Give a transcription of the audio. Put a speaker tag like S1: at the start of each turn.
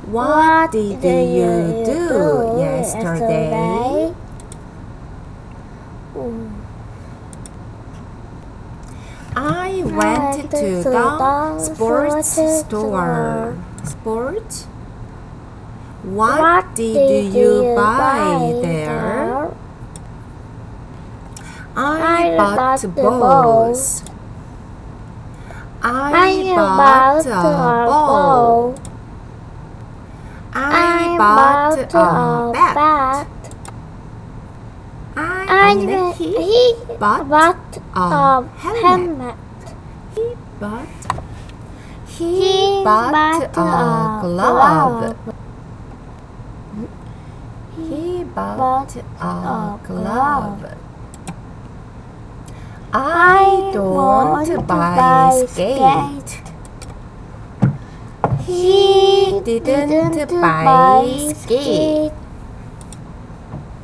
S1: What did you do yesterday? I went to the sports store. Sport? What did you buy there? I bought balls. I bought a ball. I bought a bat. He bought a helmet. He bought a glove. He bought a glove. I don't buy skate. He didn't buy skate.